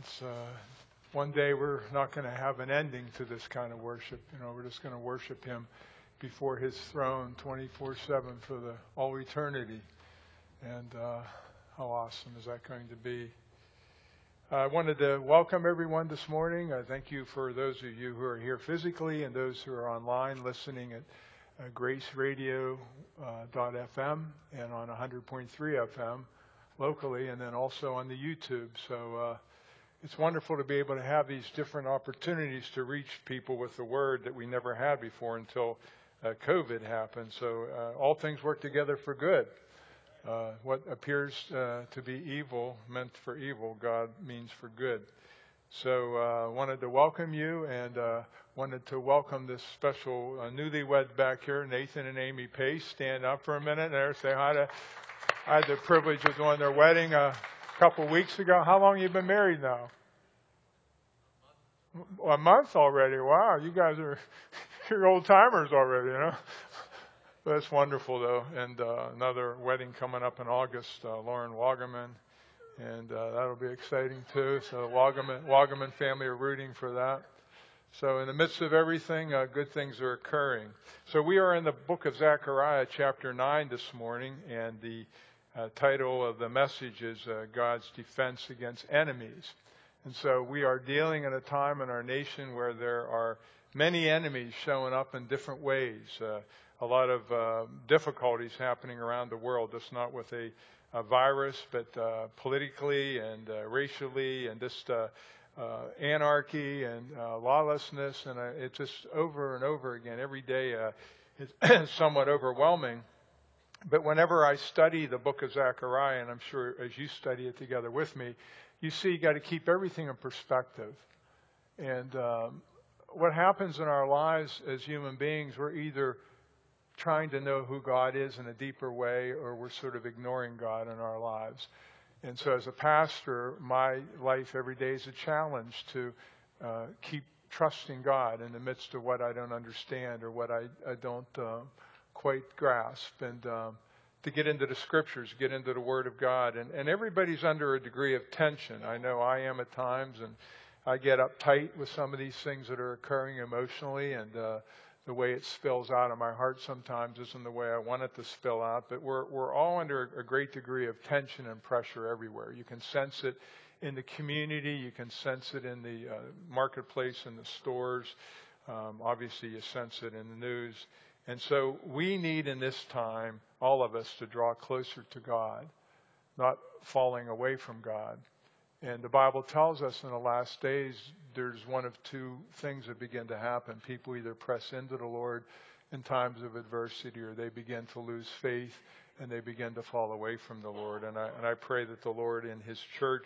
It's one day we're not going to have an ending to this kind of worship. We're just going to worship Him before His throne 24/7 for all eternity. And how awesome is that going to be? I wanted to welcome everyone this morning. I thank you for those of you who are here physically and those who are online listening at graceradio.fm and on 100.3 FM locally, and then also on the YouTube. So it's wonderful to be able to have these different opportunities to reach people with the word that we never had before until COVID happened. So all things work together for good. What appears to be evil, meant for evil, God means for good. So wanted to welcome you, and wanted to welcome this special newlywed back here, Nathan and Amy Pace. Stand up for a minute there, say hi to. I had the privilege of doing their wedding a couple weeks ago. How long have you been married now? A month already. Wow, you guys are you're old timers already, That's wonderful, though. And another wedding coming up in August, Lauren Wagaman, and that'll be exciting too. So Wagaman family are rooting for that. So in the midst of everything, good things are occurring. So we are in the book of Zechariah, chapter 9 this morning, and the title of the message is God's Defense Against Enemies. And so we are dealing at a time in our nation where there are many enemies showing up in different ways. A lot of difficulties happening around the world, just not with a virus, but politically and racially, and just anarchy and lawlessness. And it's just over and over again. Every day it's somewhat overwhelming. But whenever I study the book of Zechariah, and I'm sure as you study it together with me, you see you got to keep everything in perspective. And what happens in our lives as human beings, we're either trying to know who God is in a deeper way, or we're sort of ignoring God in our lives. And so as a pastor, my life every day is a challenge to keep trusting God in the midst of what I don't understand or what I don't quite grasp, and to get into the scriptures, get into the Word of God. And everybody's under a degree of tension. I know I am at times, and I get uptight with some of these things that are occurring emotionally, and the way it spills out of my heart sometimes isn't the way I want it to spill out. But we're all under a great degree of tension and pressure everywhere. You can sense it in the community. You can sense it in the marketplace, in the stores. Obviously, you sense it in the news. And so we need in this time, all of us, to draw closer to God, not falling away from God. And the Bible tells us in the last days, there's one of two things that begin to happen. People either press into the Lord in times of adversity, or they begin to lose faith and they begin to fall away from the Lord. And I pray that the Lord in His church,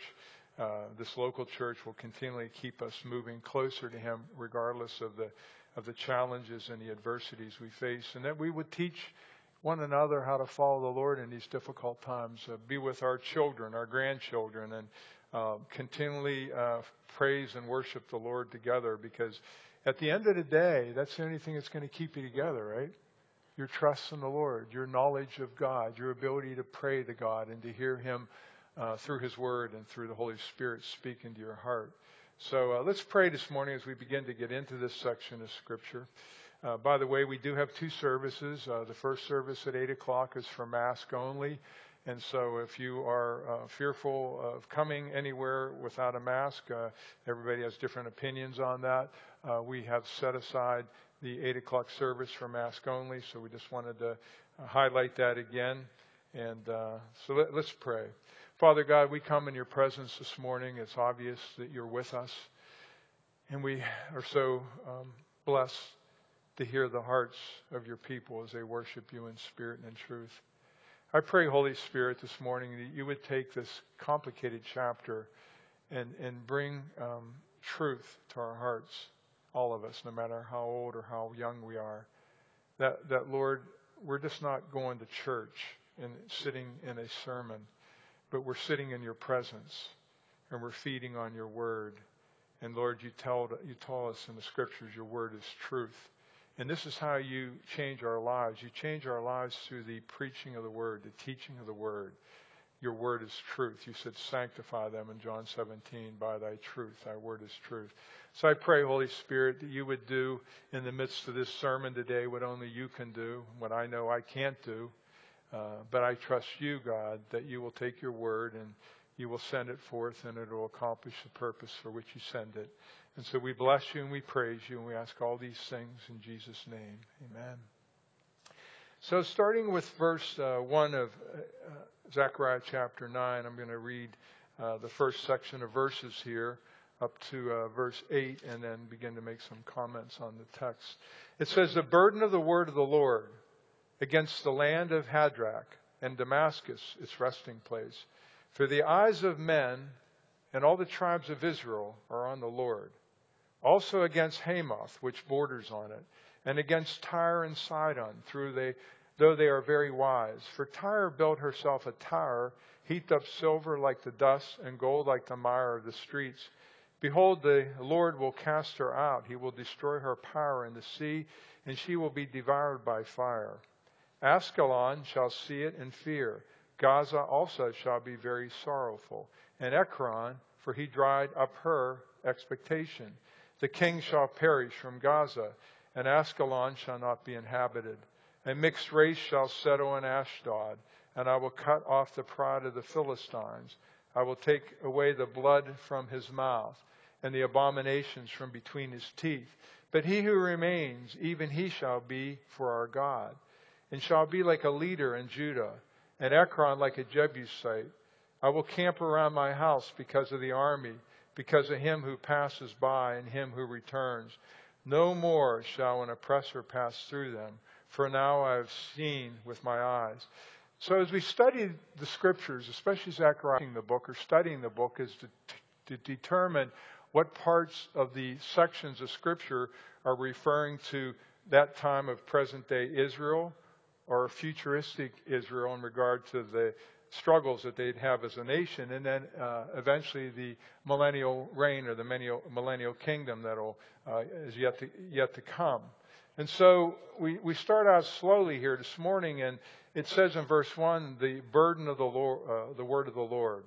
this local church, will continually keep us moving closer to Him, regardless of the challenges and the adversities we face, and that we would teach one another how to follow the Lord in these difficult times. Be with our children, our grandchildren, and continually praise and worship the Lord together, because at the end of the day, that's the only thing that's going to keep you together, right? Your trust in the Lord, your knowledge of God, your ability to pray to God and to hear Him through His Word and through the Holy Spirit speak into your heart. So let's pray this morning as we begin to get into this section of Scripture. By the way, we do have two services. The first service at 8 o'clock is for mask only. And so if you are fearful of coming anywhere without a mask, everybody has different opinions on that. We have set aside the 8 o'clock service for mask only, so we just wanted to highlight that again. And so let's pray. Father God, we come in your presence this morning. It's obvious that you're with us. And we are so blessed to hear the hearts of your people as they worship you in spirit and in truth. I pray, Holy Spirit, this morning that you would take this complicated chapter and bring truth to our hearts, all of us, no matter how old or how young we are. That Lord, we're just not going to church and sitting in a sermon, but we're sitting in your presence and we're feeding on your word. And Lord, you tell us in the scriptures your word is truth. And this is how you change our lives. You change our lives through the preaching of the word, the teaching of the word. your word is truth. You said sanctify them in John 17 by thy truth. Thy word is truth. So I pray, Holy Spirit, that you would do in the midst of this sermon today what only you can do, what I know I can't do. But I trust you, God, that you will take your word and you will send it forth and it will accomplish the purpose for which you send it. And so we bless you and we praise you and we ask all these things in Jesus' name. Amen. So starting with verse 1 of Zechariah chapter 9, I'm going to read the first section of verses here up to verse 8 and then begin to make some comments on the text. It says, the burden of the word of the Lord against the land of Hadrach and Damascus, its resting place. For the eyes of men and all the tribes of Israel are on the Lord. Also against Hamath, which borders on it, and against Tyre and Sidon, though they are very wise. For Tyre built herself a tower, heaped up silver like the dust, and gold like the mire of the streets. Behold, the Lord will cast her out. He will destroy her power in the sea, and she will be devoured by fire. Askelon shall see it and fear. Gaza also shall be very sorrowful. And Ekron, for he dried up her expectation. The king shall perish from Gaza, and Askelon shall not be inhabited. A mixed race shall settle in Ashdod, and I will cut off the pride of the Philistines. I will take away the blood from his mouth, and the abominations from between his teeth. But he who remains, even he shall be for our God, and shall be like a leader in Judah, and Ekron like a Jebusite. I will camp around my house because of the army, because of him who passes by and him who returns. No more shall an oppressor pass through them, for now I have seen with my eyes. So as we study the scriptures, especially Zechariah, the book or studying the book, is to determine what parts of the sections of scripture are referring to that time of present-day Israel or futuristic Israel in regard to the struggles that they'd have as a nation, and then eventually the millennial reign or the millennial kingdom that'll is yet to come. And so we start out slowly here this morning, and it says in verse 1, the burden of the Lord, the word of the Lord.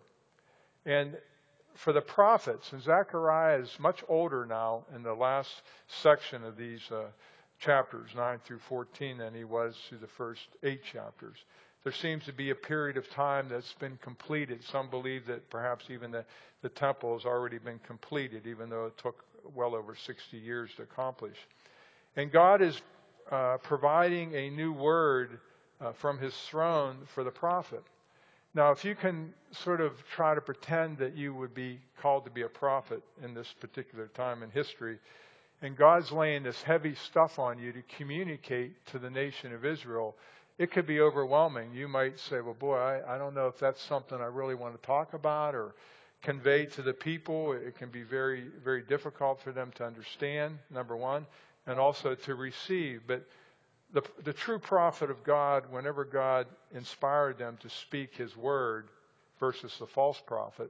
And for the prophets, and Zechariah is much older now in the last section of these chapters, 9 through 14, than he was through the first 8 chapters. There seems to be a period of time that's been completed. Some believe that perhaps even the temple has already been completed, even though it took well over 60 years to accomplish. And God is providing a new word from his throne for the prophet. Now, if you can sort of try to pretend that you would be called to be a prophet in this particular time in history, and God's laying this heavy stuff on you to communicate to the nation of Israel, it could be overwhelming. You might say, well, boy, I don't know if that's something I really want to talk about or convey to the people. It can be very, very difficult for them to understand, number one, and also to receive. But the true prophet of God, whenever God inspired them to speak his word versus the false prophet,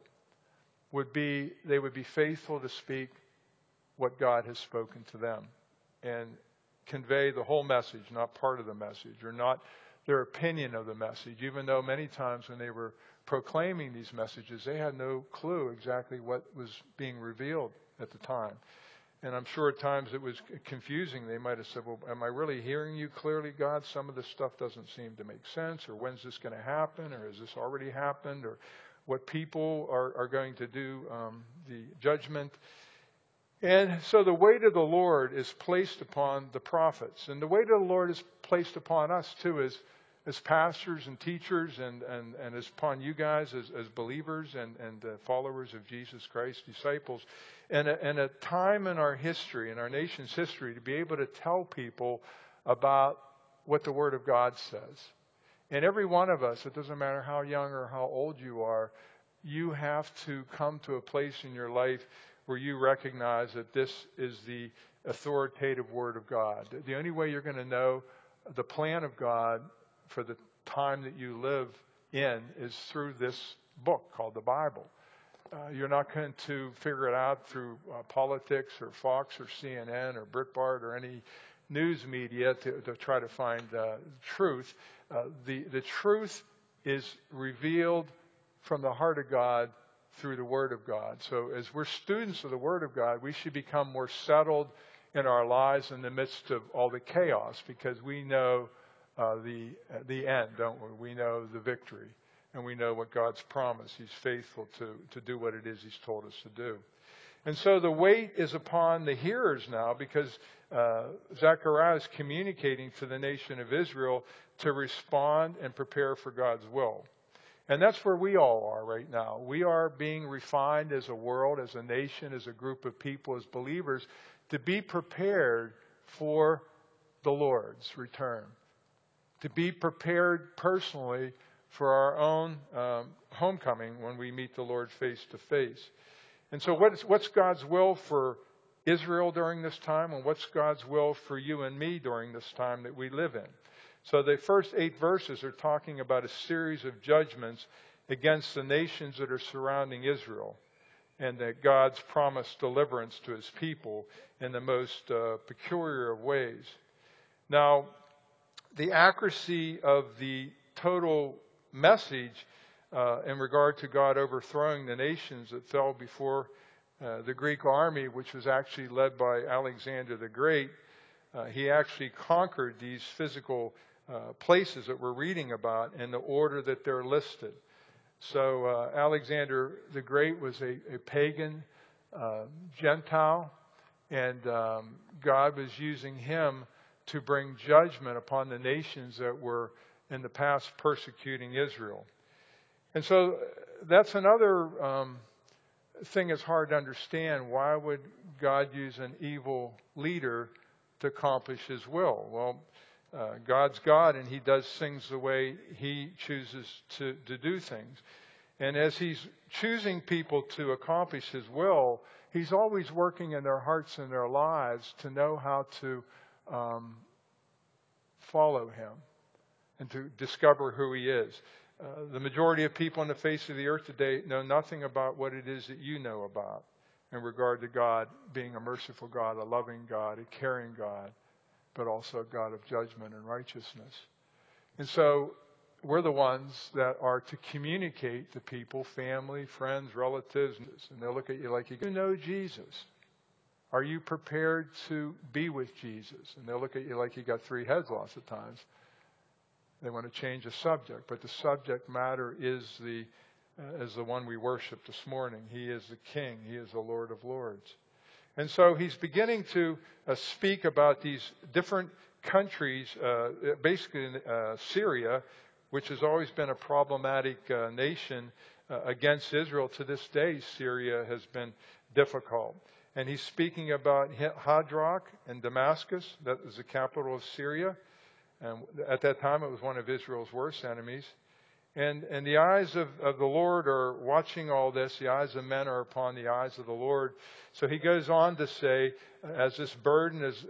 they would be faithful to speak what God has spoken to them and convey the whole message, not part of the message, or not their opinion of the message, even though many times when they were proclaiming these messages, they had no clue exactly what was being revealed at the time. And I'm sure at times it was confusing. They might have said, well, am I really hearing you clearly, God? Some of this stuff doesn't seem to make sense, or when's this going to happen, or has this already happened, or what people are going to do, the judgment. And so the weight of the Lord is placed upon the prophets. And the weight of the Lord is placed upon us too as pastors and teachers and as upon you guys as believers and followers of Jesus Christ, disciples. And a time in our history, in our nation's history, to be able to tell people about what the Word of God says. And every one of us, it doesn't matter how young or how old you are, you have to come to a place in your life where you recognize that this is the authoritative Word of God. The only way you're going to know the plan of God for the time that you live in is through this book called the Bible. You're not going to figure it out through politics or Fox or CNN or Breitbart or any news media to try to find truth. The truth is revealed from the heart of God through the Word of God. So as we're students of the Word of God, we should become more settled in our lives in the midst of all the chaos, because we know the end, don't we? We know the victory, and we know what God's promised. He's faithful to do what it is He's told us to do. And so the weight is upon the hearers now, because Zechariah is communicating to the nation of Israel to respond and prepare for God's will. And that's where we all are right now. We are being refined as a world, as a nation, as a group of people, as believers, to be prepared for the Lord's return. To be prepared personally for our own homecoming when we meet the Lord face to face. And so what's God's will for Israel during this time, and what's God's will for you and me during this time that we live in? So the first 8 verses are talking about a series of judgments against the nations that are surrounding Israel, and that God's promised deliverance to His people in the most peculiar of ways. Now, the accuracy of the total message in regard to God overthrowing the nations that fell before the Greek army, which was actually led by Alexander the Great. He actually conquered these physical places that we're reading about in the order that they're listed. So Alexander the Great was a pagan Gentile, and God was using him to bring judgment upon the nations that were in the past persecuting Israel. And so that's another thing that's hard to understand. Why would God use an evil leader to accomplish His will? Well, God's God, and He does things the way He chooses to do things. And as He's choosing people to accomplish His will, He's always working in their hearts and their lives to know how to follow Him and to discover who He is. The majority of people on the face of the earth today know nothing about what it is that you know about in regard to God being a merciful God, a loving God, a caring God, but also a God of judgment and righteousness. And so we're the ones that are to communicate to people, family, friends, relatives, and they'll look at you like you know Jesus. Are you prepared to be with Jesus? And they'll look at you like you got 3 heads lots of times. They want to change the subject, but the subject matter is the one we worship this morning. He is the King. He is the Lord of Lords. And so He's beginning to speak about these different countries, basically Syria, which has always been a problematic nation against Israel. To this day, Syria has been difficult. And He's speaking about Hadrach and Damascus. That is the capital of Syria. And at that time, it was one of Israel's worst enemies. And the eyes of the Lord are watching all this. The eyes of men are upon the eyes of the Lord. So He goes on to say, as this burden is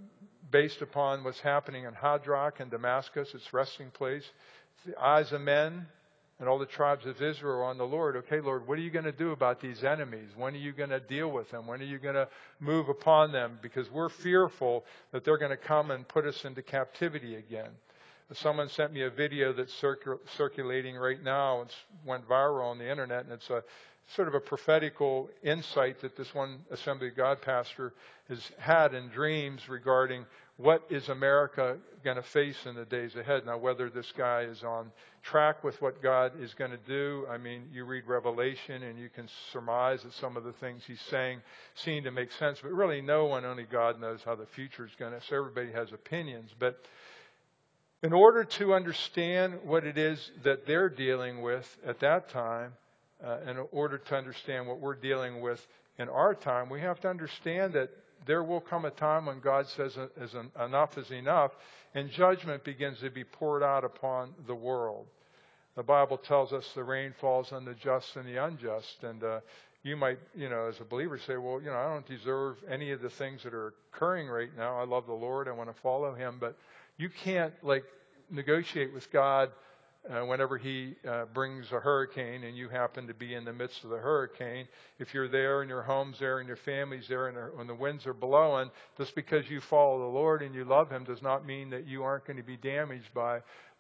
based upon what's happening in Hadrach and Damascus, its resting place, the eyes of men and all the tribes of Israel are on the Lord. Okay, Lord, what are you going to do about these enemies? When are you going to deal with them? When are you going to move upon them? Because we're fearful that they're going to come and put us into captivity again. Someone sent me a video that's circulating right now. It went viral on the internet, and it's a sort of a prophetical insight that this one Assembly of God pastor has had in dreams regarding what is America going to face in the days ahead. Now, whether this guy is on track with what God is going to do, I mean, you read Revelation and you can surmise that some of the things he's saying seem to make sense, but really no one, only God knows how the future is going to, so everybody has opinions. But in order to understand what it is that they're dealing with at that time, in order to understand what we're dealing with in our time, we have to understand that there will come a time when God says enough is enough, and judgment begins to be poured out upon the world. The Bible tells us the rain falls on the just and the unjust, and you might, as a believer say, well, I don't deserve any of the things that are occurring right now. I love the Lord. I want to follow Him, but you can't negotiate with God whenever He brings a hurricane and you happen to be in the midst of the hurricane. If you're there and your home's there and your family's there and when the winds are blowing, just because you follow the Lord and you love Him does not mean that you aren't going to be damaged by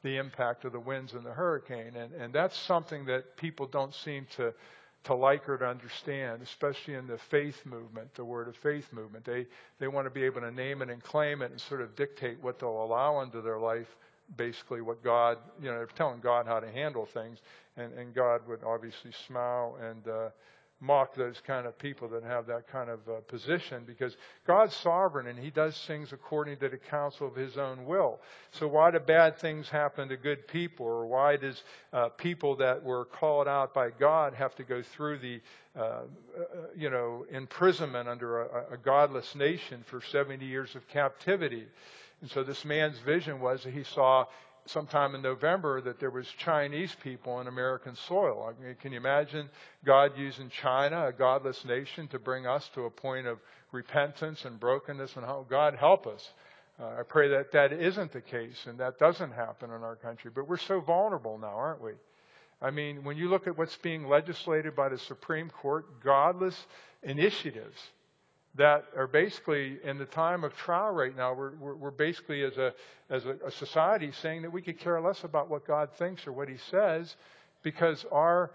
the impact of the winds and the hurricane. And that's something that people don't seem to like or to understand, especially in the faith movement, the word of faith movement. They want to be able to name it and claim it and sort of dictate what they'll allow into their life, basically what God, they're telling God how to handle things. And God would obviously smile and mock those kind of people that have that kind of position, because God's sovereign and he does things according to the counsel of his own will. So why do bad things happen to good people, or why does people that were called out by God have to go through the imprisonment under a godless nation for 70 years of captivity? And so this man's vision was that he saw sometime in November that there was Chinese people on American soil. I mean, can you imagine God using China, a godless nation, to bring us to a point of repentance and brokenness? And how God help us. I pray that that isn't the case and that doesn't happen in our country. But we're so vulnerable now, aren't we? I mean, when you look at what's being legislated by the Supreme Court, godless initiatives that are basically in the time of trial right now, we're basically as a society saying that we could care less about what God thinks or what he says, because our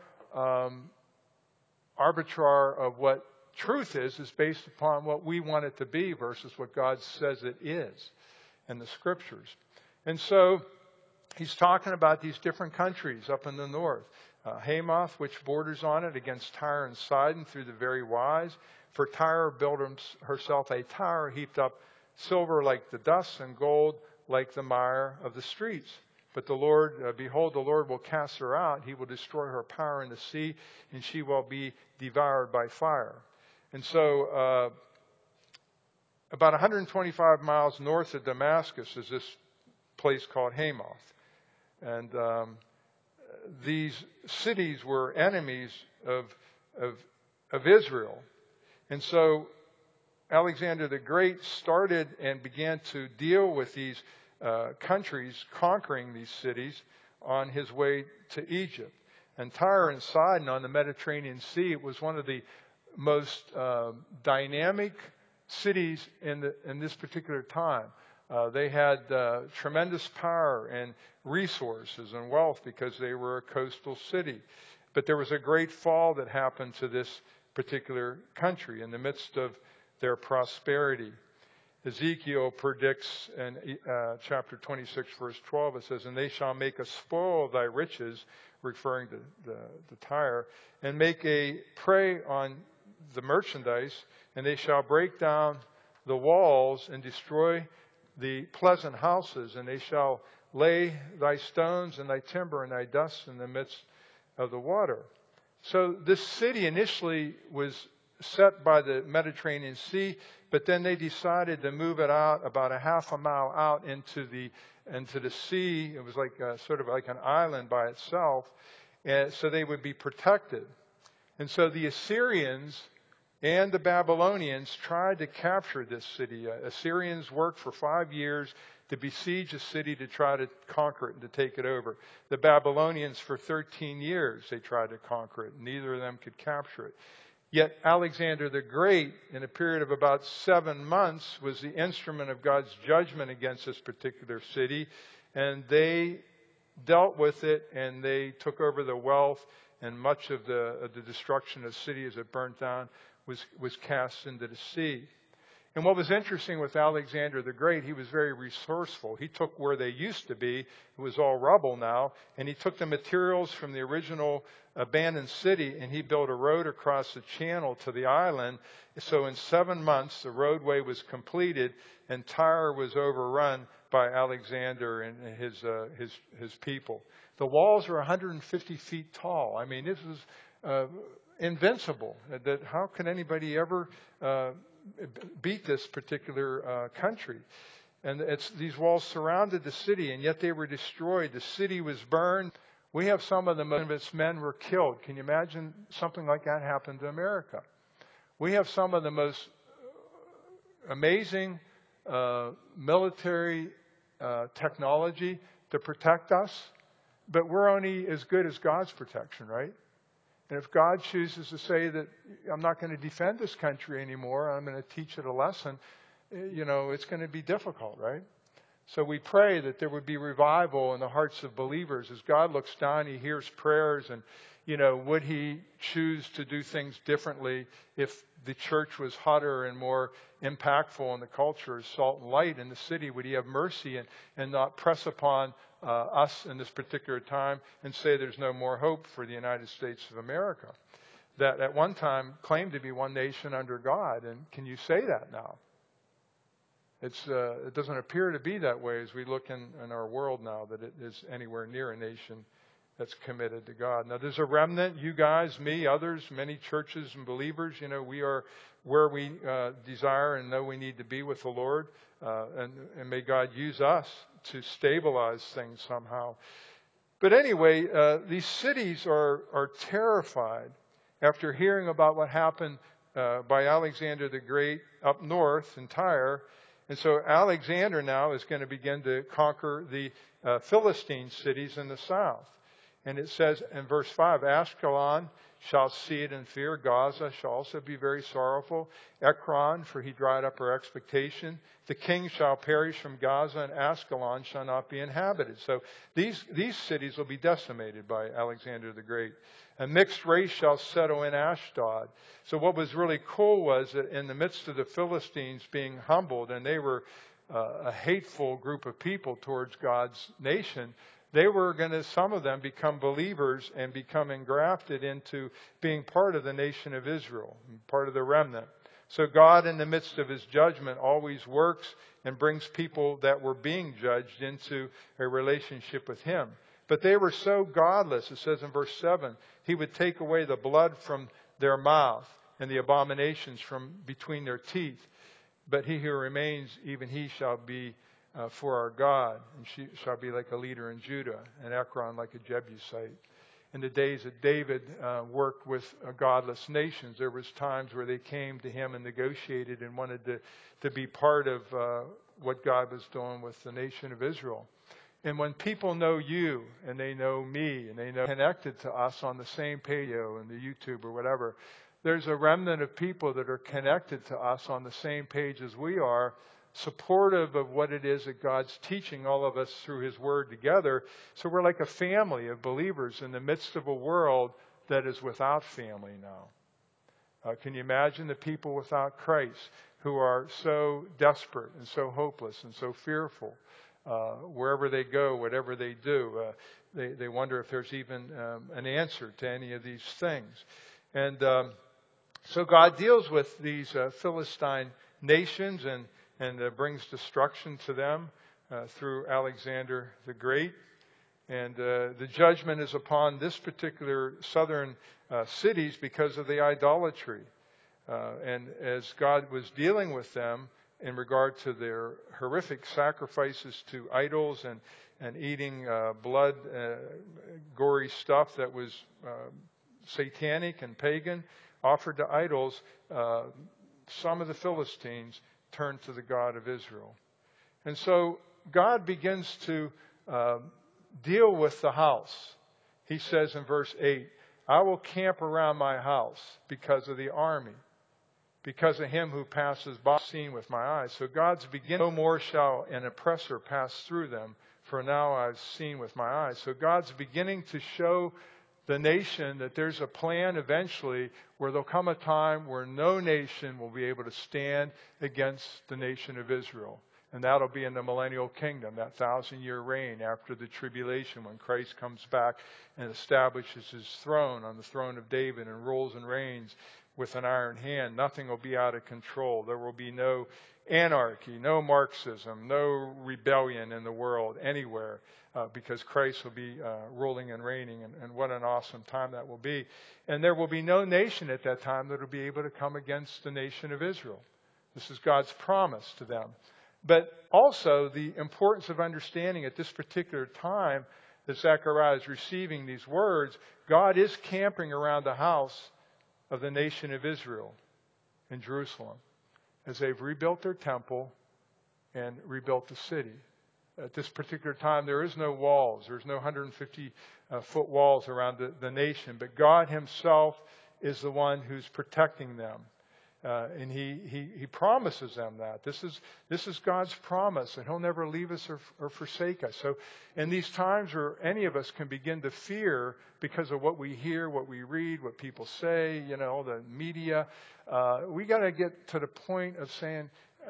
arbiter of what truth is based upon what we want it to be versus what God says it is in the scriptures. And so he's talking about these different countries up in the north. Hamath, which borders on it, against Tyre and Sidon through the very wise. For Tyre built herself a tower heaped up silver like the dust and gold like the mire of the streets. But the Lord, behold, the Lord will cast her out. He will destroy her power in the sea, and she will be devoured by fire. And so about 125 miles north of Damascus is this place called Hamath. And these cities were enemies of Israel. And so Alexander the Great started and began to deal with these countries, conquering these cities on his way to Egypt. And Tyre and Sidon on the Mediterranean Sea, it was one of the most dynamic cities in this particular time. They had tremendous power and resources and wealth because they were a coastal city. But there was a great fall that happened to this particular country in the midst of their prosperity. Ezekiel predicts in chapter 26, verse 12, it says, "And they shall make a spoil of thy riches," referring to the Tyre, "and make a prey on the merchandise, and they shall break down the walls and destroy the pleasant houses, and they shall lay thy stones and thy timber and thy dust in the midst of the water." So this city initially was set by the Mediterranean Sea, but then they decided to move it out about a half a mile out into the sea. It was like sort of like an island by itself, and so they would be protected. And so the Assyrians and the Babylonians tried to capture this city. Assyrians worked for 5 years to besiege a city to try to conquer it and to take it over. The Babylonians, for 13 years, they tried to conquer it. Neither of them could capture it. Yet Alexander the Great, in a period of about 7 months, was the instrument of God's judgment against this particular city. And they dealt with it, and they took over the wealth, and much of the destruction of the city as it burnt down was cast into the sea. And what was interesting with Alexander the Great, he was very resourceful. He took where they used to be, it was all rubble now, and he took the materials from the original abandoned city, and he built a road across the channel to the island. So in 7 months, the roadway was completed, and Tyre was overrun by Alexander and his people. The walls are 150 feet tall. I mean, this was invincible. That how can anybody ever beat this particular country? And these walls surrounded the city, and yet they were destroyed. The city was burned. We have some of of its men were killed. Can you imagine something like that happened to America? We have some of the most amazing military technology to protect us, but we're only as good as God's protection, right? And if God chooses to say that I'm not going to defend this country anymore, I'm going to teach it a lesson, it's going to be difficult, right? So we pray that there would be revival in the hearts of believers. As God looks down, he hears prayers, and, would he choose to do things differently if the church was hotter and more impactful in the culture as salt and light in the city? Would he have mercy and not press upon us in this particular time and say there's no more hope for the United States of America, that at one time claimed to be one nation under God? And can you say that now? It doesn't appear to be that way as we look in our world now, that it is anywhere near a nation that's committed to God. Now, there's a remnant, you guys, me, others, many churches and believers. We are where we desire and know we need to be with the Lord. And may God use us to stabilize things somehow. But anyway, these cities are terrified after hearing about what happened by Alexander the Great up north in Tyre. And so Alexander now is going to begin to conquer the Philistine cities in the south. And it says in verse 5, Ashkelon shall see it in fear. Gaza shall also be very sorrowful. Ekron, for he dried up her expectation. The king shall perish from Gaza, and Ashkelon shall not be inhabited. So these cities will be decimated by Alexander the Great. A mixed race shall settle in Ashdod. So what was really cool was that in the midst of the Philistines being humbled, and they were a hateful group of people towards God's nation, they were going to, some of them, become believers and become engrafted into being part of the nation of Israel, part of the remnant. So God, in the midst of his judgment, always works and brings people that were being judged into a relationship with him. But they were so godless, it says in verse 7, he would take away the blood from their mouth and the abominations from between their teeth. But he who remains, even he shall be for our God, and she shall be like a leader in Judah, and Ekron like a Jebusite. In the days that David worked with godless nations, there was times where they came to him and negotiated and wanted to be part of what God was doing with the nation of Israel. And when people know you, and they know me, and they know connected to us on the same page, and the YouTube or whatever, there's a remnant of people that are connected to us on the same page as we are, supportive of what it is that God's teaching all of us through his word together. So we're like a family of believers in the midst of a world that is without family now. Can you imagine the people without Christ who are so desperate and so hopeless and so fearful? Wherever they go, whatever they do, they wonder if there's even an answer to any of these things. And so God deals with these Philistine nations and brings destruction to them through Alexander the Great. And the judgment is upon this particular southern cities because of the idolatry. And as God was dealing with them in regard to their horrific sacrifices to idols and eating blood, gory stuff that was satanic and pagan, offered to idols, some of the Philistines turned to the God of Israel. And so God begins to deal with the house. He says in verse 8, I will camp around my house because of the army, because of him who passes by, seen with my eyes. So God's beginning, no more shall an oppressor pass through them, for now I've seen with my eyes. So God's beginning to show the nation that there's a plan eventually where there'll come a time where no nation will be able to stand against the nation of Israel. And that'll be in the millennial kingdom, that 1,000-year reign after the tribulation, when Christ comes back and establishes his throne on the throne of David and rules and reigns with an iron hand. Nothing will be out of control. There will be no anarchy, no Marxism, no rebellion in the world anywhere. Because Christ will be ruling and reigning, and what an awesome time that will be. And there will be no nation at that time that will be able to come against the nation of Israel. This is God's promise to them. But also the importance of understanding at this particular time that Zechariah is receiving these words, God is camping around the house of the nation of Israel in Jerusalem as they've rebuilt their temple and rebuilt the city. At this particular time, there is no walls. There's no 150-foot walls around the nation. But God himself is the one who's protecting them. And he promises them that. This is God's promise, and He'll never leave us or forsake us. So in these times where any of us can begin to fear because of what we hear, what we read, what people say, the media, we got to get to the point of saying,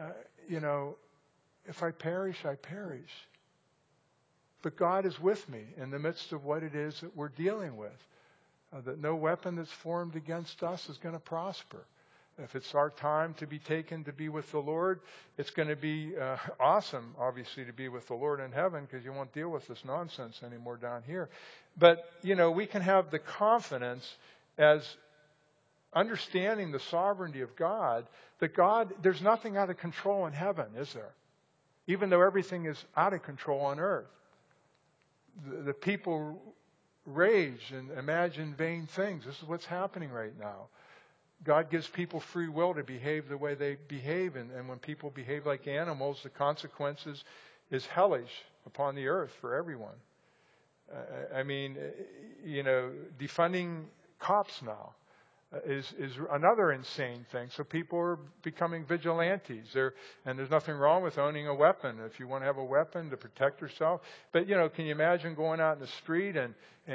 if I perish, I perish. But God is with me in the midst of what it is that we're dealing with. That no weapon that's formed against us is going to prosper. If it's our time to be taken to be with the Lord, it's going to be awesome, obviously, to be with the Lord in heaven, because you won't deal with this nonsense anymore down here. But, we can have the confidence as understanding the sovereignty of God, that there's nothing out of control in heaven, is there? Even though everything is out of control on earth. The people rage and imagine vain things. This is what's happening right now. God gives people free will to behave the way they behave. And when people behave like animals, the consequences is hellish upon the earth for everyone. Defunding cops now is another insane thing. So people are becoming vigilantes. And there's nothing wrong with owning a weapon if you want to have a weapon to protect yourself. But can you imagine going out in the street and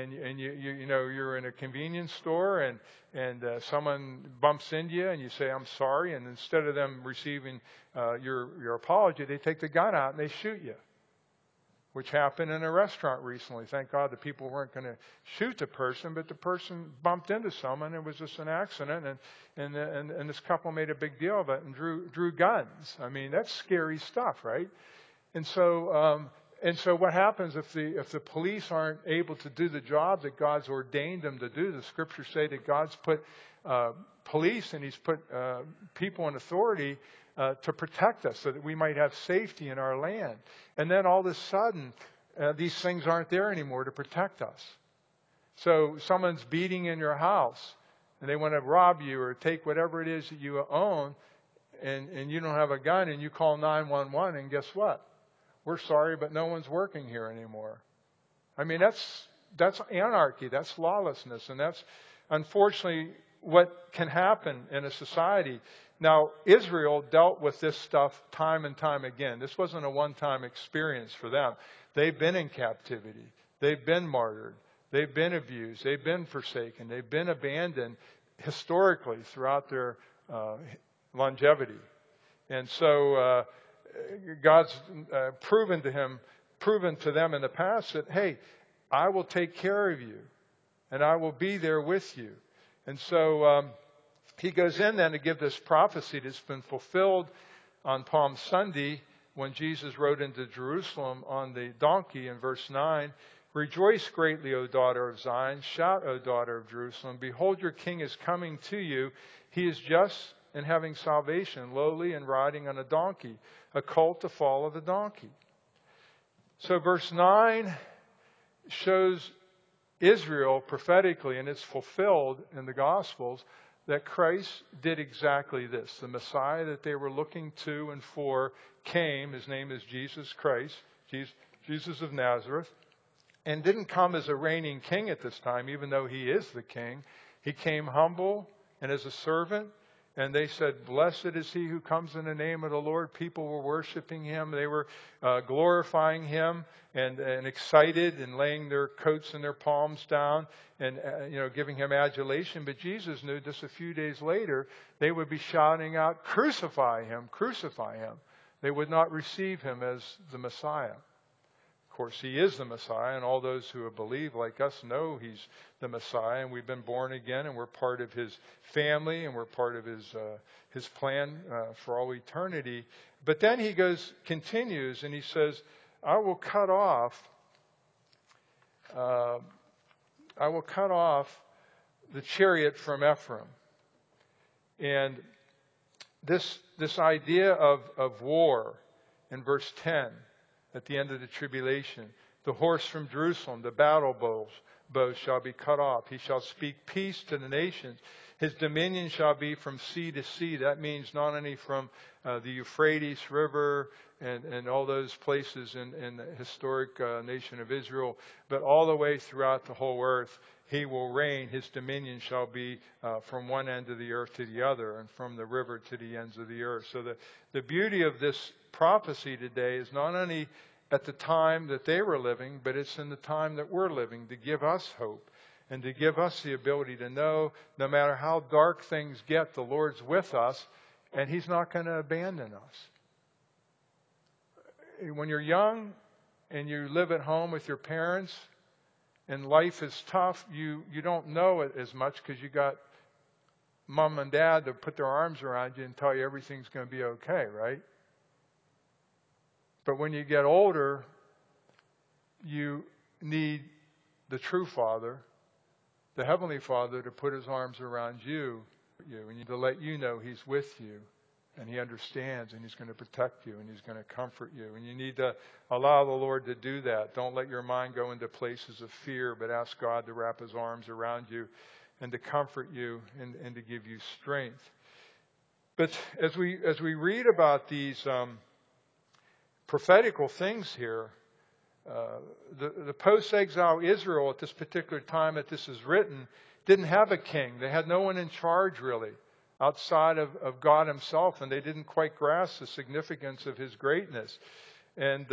you're in a convenience store and someone bumps into you and you say, "I'm sorry," and instead of them receiving your apology, they take the gun out and they shoot you. Which happened in a restaurant recently. Thank God the people weren't going to shoot the person, but the person bumped into someone. It was just an accident, and this couple made a big deal of it and drew guns. I mean, that's scary stuff, right? And so what happens if the police aren't able to do the job that God's ordained them to do? The Scriptures say that God's put police and He's put people in authority to protect us so that we might have safety in our land. And then all of a sudden, these things aren't there anymore to protect us. So someone's beating in your house and they want to rob you or take whatever it is that you own, and you don't have a gun, and you call 911, and guess what? We're sorry, but no one's working here anymore. I mean, that's anarchy, that's lawlessness, and that's unfortunately what can happen in a society. Now, Israel dealt with this stuff time and time again. This wasn't a one-time experience for them. They've been in captivity. They've been martyred. They've been abused. They've been forsaken. They've been abandoned historically throughout their longevity. And so God's proven to them in the past that, hey, I will take care of you and I will be there with you. And so He goes in then to give this prophecy that's been fulfilled on Palm Sunday when Jesus rode into Jerusalem on the donkey in verse 9. "Rejoice greatly, O daughter of Zion. Shout, O daughter of Jerusalem. Behold, your king is coming to you. He is just and having salvation, lowly and riding on a donkey, a colt, the fall of the donkey." So verse 9 shows Israel prophetically, and it's fulfilled in the Gospels, that Christ did exactly this. The Messiah that they were looking to and for came. His name is Jesus Christ, Jesus of Nazareth, and didn't come as a reigning king at this time, even though He is the king. He came humble and as a servant. And they said, "Blessed is he who comes in the name of the Lord." People were worshiping Him. They were glorifying Him and excited and laying their coats and their palms down and giving Him adulation. But Jesus knew just a few days later they would be shouting out, "Crucify Him, crucify Him." They would not receive Him as the Messiah. Of course, He is the Messiah, and all those who have believed like us know He's the Messiah, and we've been born again, and we're part of His family, and we're part of His plan for all eternity. But then He continues, and He says, I will cut off the chariot from Ephraim. And this idea of war in verse 10, at the end of the tribulation, "The horse from Jerusalem, the battle bows shall be cut off. He shall speak peace to the nations." His dominion shall be from sea to sea. That means not only from the Euphrates River and all those places in the historic nation of Israel, but all the way throughout the whole earth. He will reign. His dominion shall be from one end of the earth to the other, and from the river to the ends of the earth. So the beauty of this prophecy today is not only at the time that they were living, but it's in the time that we're living, to give us hope and to give us the ability to know no matter how dark things get, the Lord's with us and He's not going to abandon us. When you're young and you live at home with your parents and life is tough, you don't know it as much because you got mom and dad to put their arms around you and tell you everything's going to be okay, right? But when you get older, you need the true Father, the Heavenly Father, to put His arms around you and to let you know He's with you and He understands and He's going to protect you and He's going to comfort you. And you need to allow the Lord to do that. Don't let your mind go into places of fear, but ask God to wrap His arms around you and to comfort you and to give you strength. But as we read about these prophetical things here, the post-exile Israel at this particular time that this is written didn't have a king. They had no one in charge really outside of God Himself, and they didn't quite grasp the significance of His greatness. And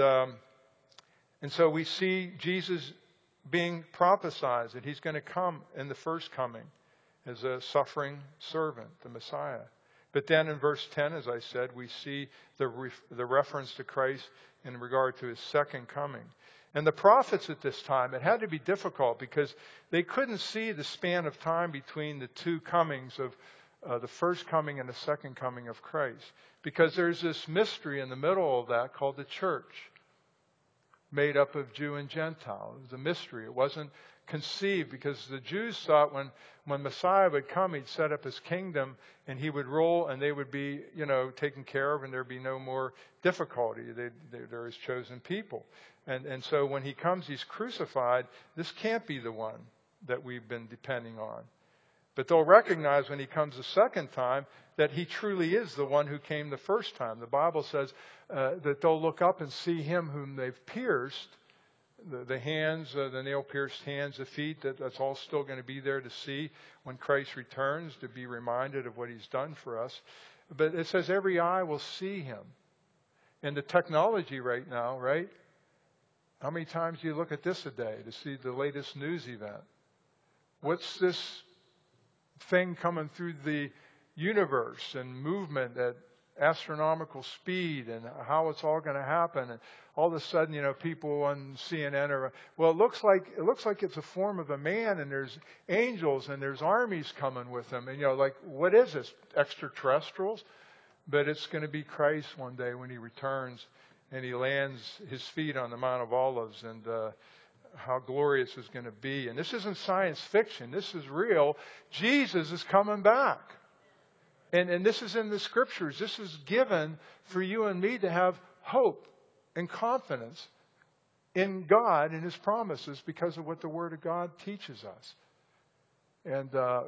so we see Jesus being prophesied that He's going to come in the first coming as a suffering servant, the Messiah. But then in verse 10, as I said, we see the reference to Christ in regard to His second coming. And the prophets at this time, it had to be difficult because they couldn't see the span of time between the two comings of the first coming and the second coming of Christ. Because there's this mystery in the middle of that called the church, made up of Jew and Gentile. It was a mystery. It wasn't conceived because the Jews thought when Messiah would come, He'd set up His kingdom and He would rule and they would be, taken care of and there'd be no more difficulty. They're His chosen people. And so when He comes, He's crucified. This can't be the one that we've been depending on. But they'll recognize when He comes the second time that He truly is the one who came the first time. The Bible says that they'll look up and see Him whom they've pierced, the hands, the nail-pierced hands, the feet, that's all still going to be there to see when Christ returns, to be reminded of what He's done for us. But it says every eye will see Him. And the technology right now, right? How many times do you look at this a day to see the latest news event? What's this thing coming through the universe and movement at astronomical speed and how it's all going to happen? And all of a sudden, people on CNN are, it looks like it's a form of a man and there's angels and there's armies coming with them. And what is this? Extraterrestrials? But it's going to be Christ one day when He returns and He lands His feet on the Mount of Olives, and how glorious it's going to be. And this isn't science fiction. This is real. Jesus is coming back. And this is in the Scriptures. This is given for you and me to have hope and confidence in God and His promises because of what the Word of God teaches us. And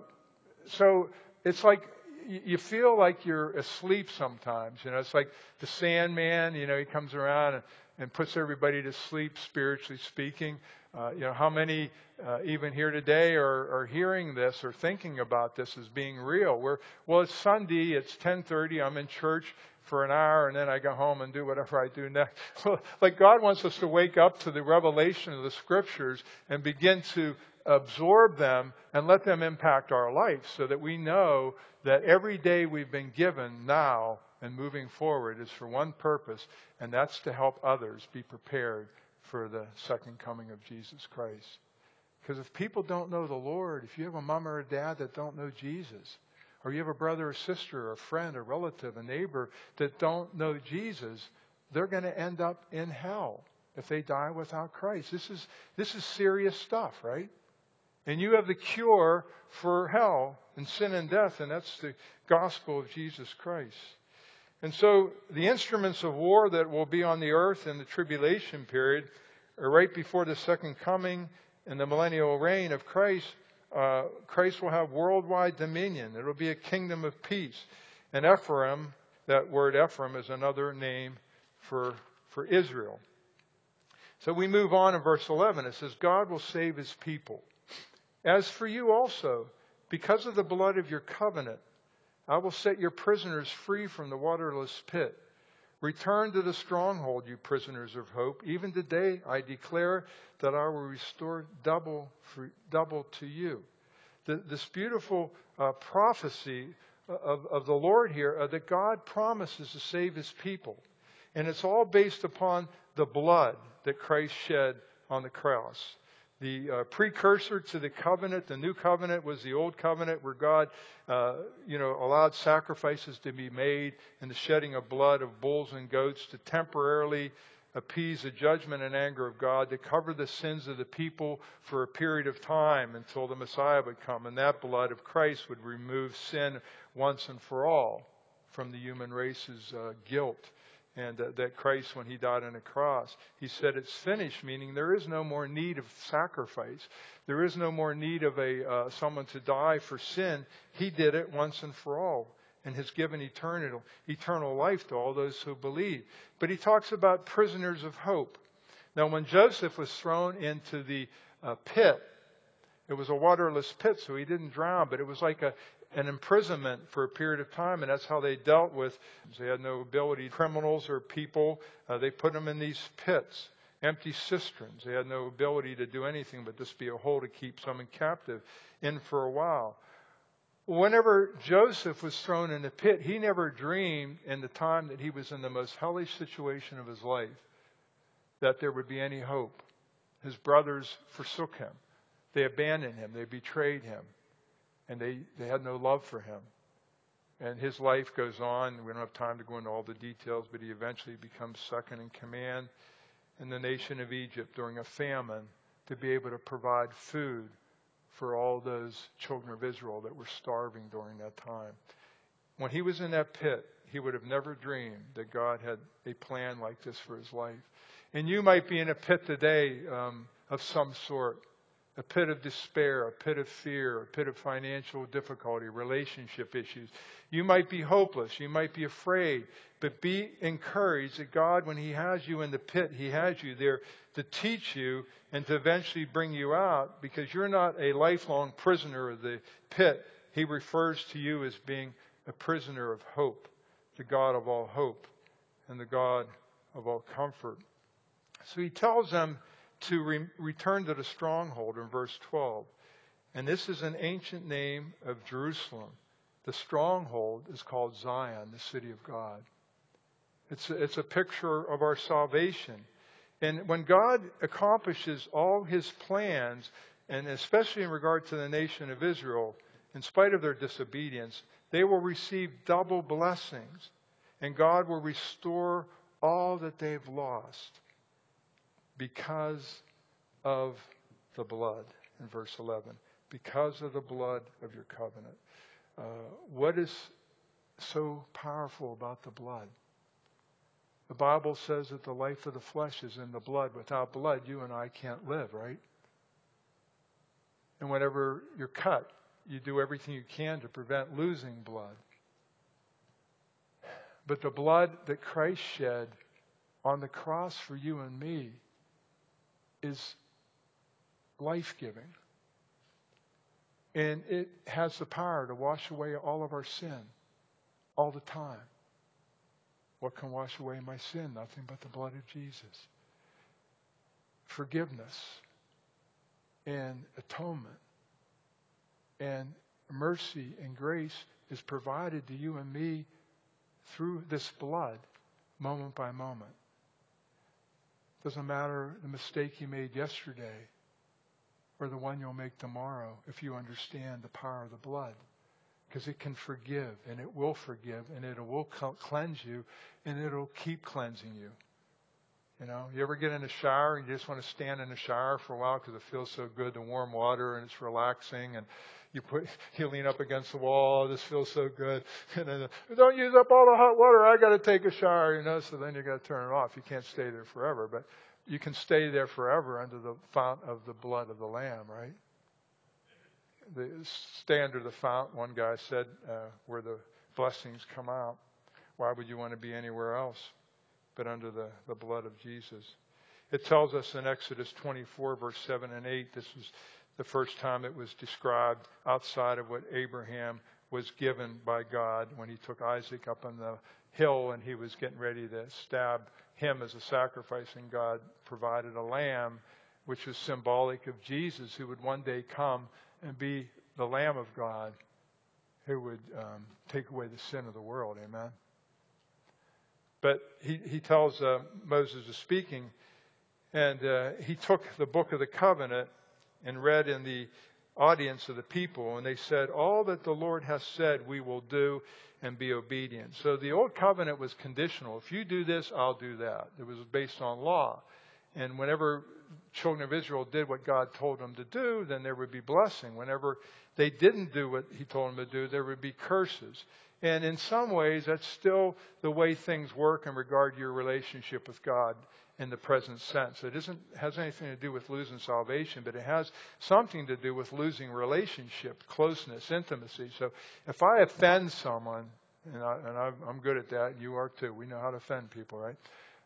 so it's like you feel like you're asleep sometimes. It's like the Sandman, He comes around and puts everybody to sleep, spiritually speaking. How many even here today are hearing this or thinking about this as being real? It's Sunday, it's 10:30, I'm in church for an hour, and then I go home and do whatever I do next. Like God wants us to wake up to the revelation of the Scriptures and begin to absorb them and let them impact our life so that we know that every day we've been given now and moving forward is for one purpose, and that's to help others be prepared for the second coming of Jesus Christ. Because if people don't know the Lord, if you have a mom or a dad that don't know Jesus, or you have a brother or sister or a friend, a relative, a neighbor that don't know Jesus, they're going to end up in hell if they die without Christ. This is serious stuff, right? And you have the cure for hell and sin and death, and that's the gospel of Jesus Christ. And so the instruments of war that will be on the earth in the tribulation period, or right before the second coming and the millennial reign of Christ, Christ will have worldwide dominion. It will be a kingdom of peace. And Ephraim, that word Ephraim is another name for Israel. So we move on in verse 11. It says, God will save his people. As for you also, because of the blood of your covenant, I will set your prisoners free from the waterless pit. Return to the stronghold, you prisoners of hope. Even today I declare that I will restore double to you. This beautiful prophecy of the Lord here, that God promises to save his people. And it's all based upon the blood that Christ shed on the cross. The precursor to the covenant, the new covenant, was the old covenant where God, allowed sacrifices to be made and the shedding of blood of bulls and goats to temporarily appease the judgment and anger of God, to cover the sins of the people for a period of time until the Messiah would come. And that blood of Christ would remove sin once and for all from the human race's guilt. And that Christ, when he died on the cross, he said it's finished, meaning there is no more need of sacrifice. There is no more need of someone to die for sin. He did it once and for all and has given eternal life to all those who believe. But he talks about prisoners of hope. Now, when Joseph was thrown into the pit, it was a waterless pit, so he didn't drown, but it was like an imprisonment for a period of time, and that's how they dealt with. They had no ability, criminals or people. They put them in these pits, empty cisterns. They had no ability to do anything but just be a hole to keep someone captive in for a while. Whenever Joseph was thrown in the pit, he never dreamed in the time that he was in the most hellish situation of his life that there would be any hope. His brothers forsook him. They abandoned him. They betrayed him. And they had no love for him. And his life goes on. We don't have time to go into all the details, but he eventually becomes second in command in the nation of Egypt during a famine to be able to provide food for all those children of Israel that were starving during that time. When he was in that pit, he would have never dreamed that God had a plan like this for his life. And you might be in a pit today of some sort. A pit of despair, a pit of fear, a pit of financial difficulty, relationship issues. You might be hopeless. You might be afraid. But be encouraged that God, when he has you in the pit, he has you there to teach you and to eventually bring you out, because you're not a lifelong prisoner of the pit. He refers to you as being a prisoner of hope, the God of all hope and the God of all comfort. So he tells them to return to the stronghold in verse 12. And this is an ancient name of Jerusalem. The stronghold is called Zion, the city of God. It's a picture of our salvation. And when God accomplishes all his plans, and especially in regard to the nation of Israel, in spite of their disobedience, they will receive double blessings. And God will restore all that they've lost because of the blood, in verse 11. Because of the blood of your covenant. What is so powerful about the blood? The Bible says that the life of the flesh is in the blood. Without blood, you and I can't live, right? And whenever you're cut, you do everything you can to prevent losing blood. But the blood that Christ shed on the cross for you and me is life-giving. And it has the power to wash away all of our sin all the time. What can wash away my sin? Nothing but the blood of Jesus. Forgiveness and atonement and mercy and grace is provided to you and me through this blood, moment by moment. Doesn't matter the mistake you made yesterday or the one you'll make tomorrow if you understand the power of the blood. Because it can forgive, and it will forgive, and it will cleanse you, and it'll keep cleansing you. You know, you ever get in the shower and you just want to stand in the shower for a while because it feels so good, the warm water, and it's relaxing, and you lean up against the wall, this feels so good. And then, don't use up all the hot water, I got to take a shower, so then you got to turn it off. You can't stay there forever, but you can stay there forever under the fount of the blood of the Lamb, right? stay under the fount, one guy said, where the blessings come out. Why would you want to be anywhere else but under the blood of Jesus? It tells us in Exodus 24, verse 7 and 8, this was the first time it was described outside of what Abraham was given by God when he took Isaac up on the hill and he was getting ready to stab him as a sacrifice, and God provided a lamb, which was symbolic of Jesus, who would one day come and be the Lamb of God, who would take away the sin of the world. Amen. But he tells Moses is speaking, and he took the book of the covenant and read in the audience of the people, and they said, all that the Lord has said we will do and be obedient. So the old covenant was conditional. If you do this, I'll do that. It was based on law. And whenever children of Israel did what God told them to do, then there would be blessing. Whenever they didn't do what he told them to do, there would be curses. And in some ways, that's still the way things work in regard to your relationship with God in the present sense. It has anything to do with losing salvation, but it has something to do with losing relationship, closeness, intimacy. So if I offend someone, and I'm good at that, and you are too. We know how to offend people, right?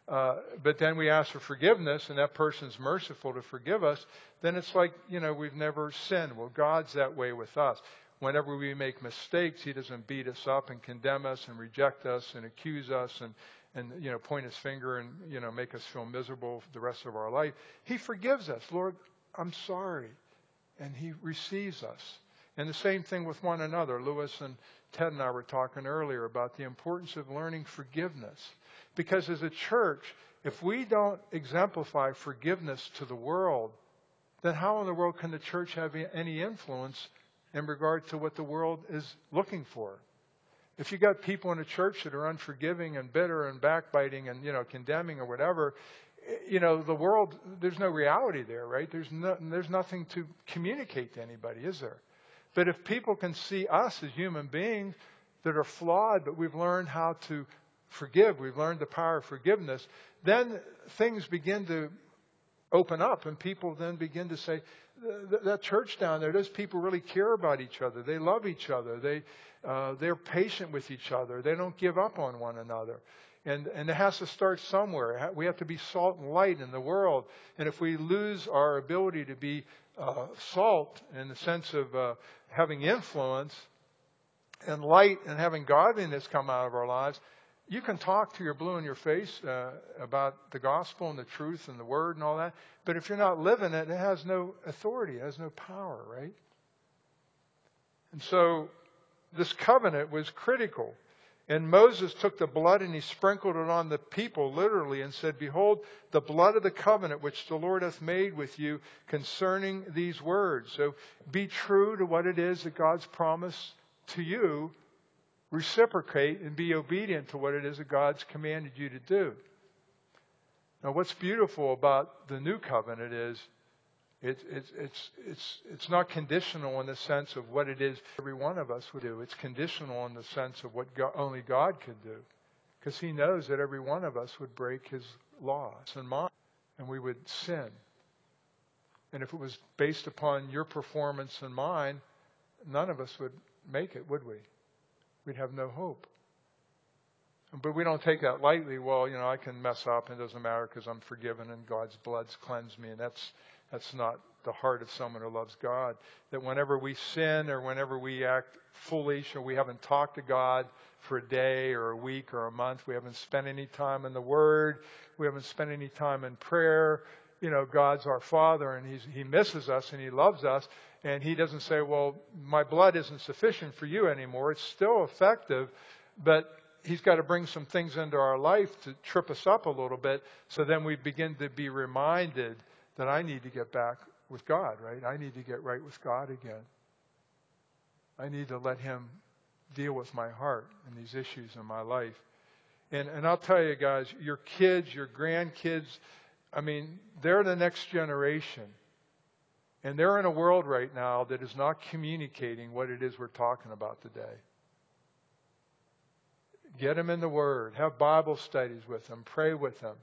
But then we ask for forgiveness, and that person's merciful to forgive us, then it's like, we've never sinned. Well, God's that way with us. Whenever we make mistakes, he doesn't beat us up and condemn us and reject us and accuse us and point his finger and, make us feel miserable for the rest of our life. He forgives us. Lord, I'm sorry. And he receives us. And the same thing with one another. Lewis and Ted and I were talking earlier about the importance of learning forgiveness. Because as a church, if we don't exemplify forgiveness to the world, then how in the world can the church have any influence in regard to what the world is looking for? If you got people in a church that are unforgiving and bitter and backbiting and, condemning or whatever, the world, there's no reality there, right? There's nothing to communicate to anybody, is there? But if people can see us as human beings that are flawed, but we've learned how to forgive, we've learned the power of forgiveness, then things begin to open up and people then begin to say, that church down there, those people really care about each other. They love each other. They're patient with each other. They don't give up on one another. And it has to start somewhere. We have to be salt and light in the world. And if we lose our ability to be salt in the sense of having influence and light and having godliness come out of our lives, you can talk to your blue in your face about the gospel and the truth and the word and all that. But if you're not living it, it has no authority. It has no power, right? And so this covenant was critical. And Moses took the blood and he sprinkled it on the people literally and said, behold, the blood of the covenant which the Lord hath made with you concerning these words. So be true to what it is that God's promised to you. Reciprocate and be obedient to what it is that God's commanded you to do. Now, what's beautiful about the new covenant is it's not conditional in the sense of what it is every one of us would do. It's conditional in the sense of what only God could do, because he knows that every one of us would break his laws and mine, and we would sin. And if it was based upon your performance and mine, none of us would make it, would we? We'd have no hope. But we don't take that lightly. Well, I can mess up and it doesn't matter because I'm forgiven and God's blood's cleansed me. And that's not the heart of someone who loves God. That whenever we sin or whenever we act foolish or we haven't talked to God for a day or a week or a month, we haven't spent any time in the Word, we haven't spent any time in prayer, God's our Father and he misses us and he loves us. And he doesn't say, well, my blood isn't sufficient for you anymore. It's still effective, but he's got to bring some things into our life to trip us up a little bit. So then we begin to be reminded that I need to get back with God, right? I need to get right with God again. I need to let him deal with my heart and these issues in my life. And I'll tell you guys, your kids, your grandkids, they're the next generation. And they're in a world right now that is not communicating what it is we're talking about today. Get them in the Word. Have Bible studies with them. Pray with them.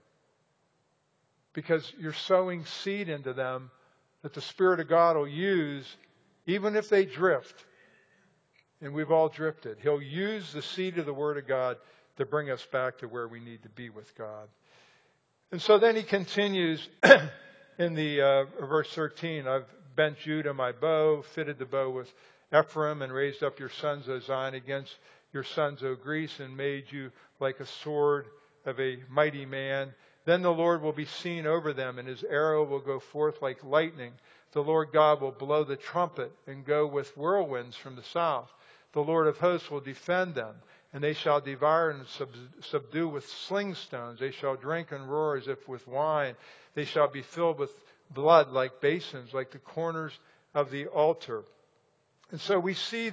Because you're sowing seed into them that the Spirit of God will use Even if they drift, and we've all drifted, He'll use the seed of the Word of God to bring us back to where we need to be with God. And so then He continues in the verse 13, I've bent Judah my bow, fitted the bow with Ephraim, and raised up your sons, O Zion, against your sons, O Greece, and made you like a sword of a mighty man. Then the Lord will be seen over them, and His arrow will go forth like lightning. The Lord God will blow the trumpet and go with whirlwinds from the south. The Lord of hosts will defend them, and they shall devour and subdue with sling stones. They shall drink and roar as if with wine. They shall be filled with blood like basins, like the corners of the altar. And so we see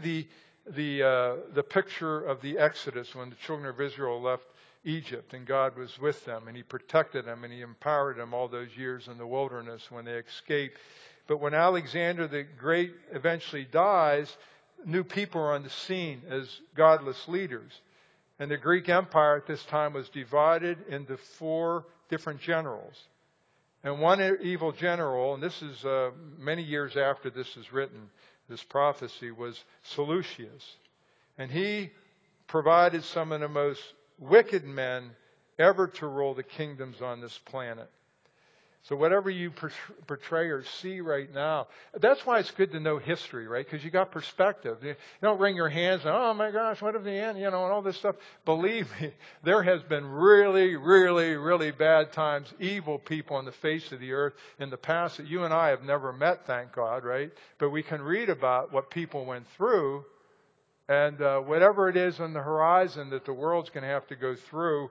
the picture of the Exodus when the children of Israel left Egypt, and God was with them, and He protected them, and He empowered them all those years in the wilderness when they escaped. But when Alexander the Great eventually dies, new people are on the scene as godless leaders. And the Greek Empire at this time was divided into 4 different generals. And one evil general, and this is many years after this is written, this prophecy, was Seleucus. And he provided some of the most wicked men ever to rule the kingdoms on this planet. So whatever you portray or see right now, that's why it's good to know history, right? Because you got perspective. You don't wring your hands and, oh my gosh, what if the end, and all this stuff. Believe me, there has been really, really, really bad times, evil people on the face of the earth in the past that you and I have never met, thank God, right? But we can read about what people went through, and whatever it is on the horizon that the world's going to have to go through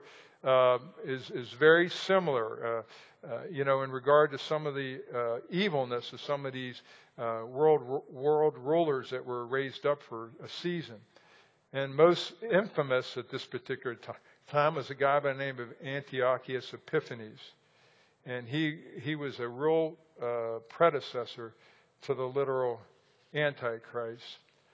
is very similar. In regard to some of the evilness of some of these world rulers that were raised up for a season. And most infamous at this particular time was a guy by the name of Antiochus Epiphanes. And he was a real predecessor to the literal Antichrist.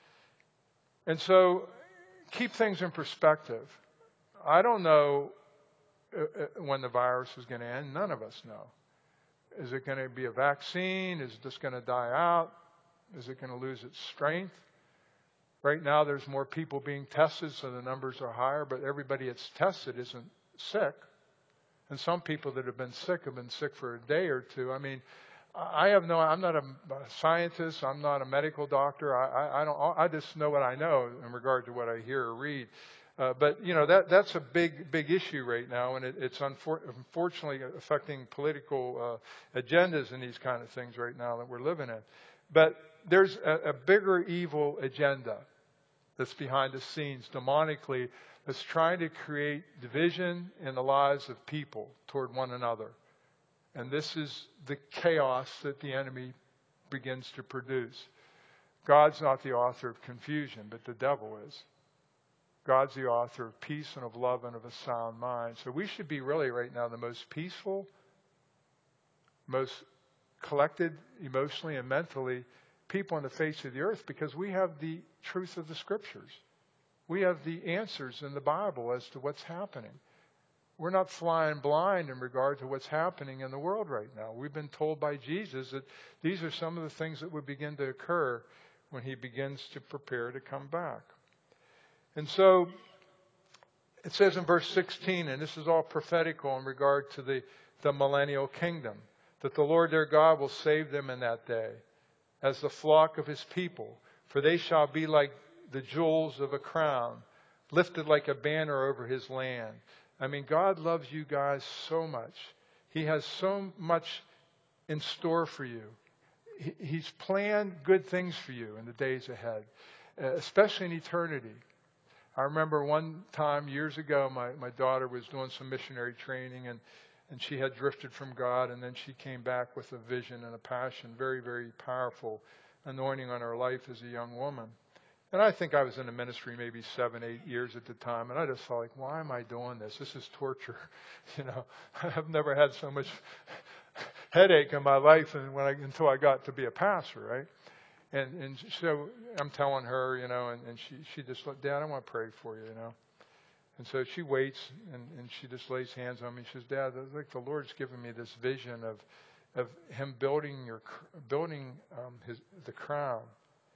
And so keep things in perspective. I don't know when the virus is going to end. None of us know. Is it going to be a vaccine? Is this going to die out? Is it going to lose its strength? Right now there's more people being tested, so the numbers are higher, but everybody that's tested isn't sick. And some people that have been sick for a day or two. I mean, I'm not a scientist. I'm not a medical doctor. I just know what I know in regard to what I hear or read. But that's a big issue right now, and it's unfortunately affecting political agendas and these kind of things right now that we're living in. But there's a bigger evil agenda that's behind the scenes demonically that's trying to create division in the lives of people toward one another. And this is the chaos that the enemy begins to produce. God's not the author of confusion, but the devil is. God's the author of peace and of love and of a sound mind. So we should be really right now the most peaceful, most collected emotionally and mentally people on the face of the earth because we have the truth of the Scriptures. We have the answers in the Bible as to what's happening. We're not flying blind in regard to what's happening in the world right now. We've been told by Jesus that these are some of the things that would begin to occur when He begins to prepare to come back. And so it says in verse 16, and this is all prophetical in regard to the millennial kingdom, that the Lord their God will save them in that day as the flock of His people. For they shall be like the jewels of a crown, lifted like a banner over His land. I mean, God loves you guys so much. He has so much in store for you. He's planned good things for you in the days ahead, especially in eternity. I remember one time years ago, my daughter was doing some missionary training and she had drifted from God, and then she came back with a vision and a passion, very, very powerful anointing on her life as a young woman. And I think I was in the ministry maybe 7, 8 years at the time, and I just felt like, why am I doing this? This is torture. I've never had so much headache in my life until I got to be a pastor, right? And so I'm telling her, and she just like, Dad, I want to pray for you, And so she waits, and she just lays hands on me. She says, Dad, like the Lord's given me this vision of Him building the crown.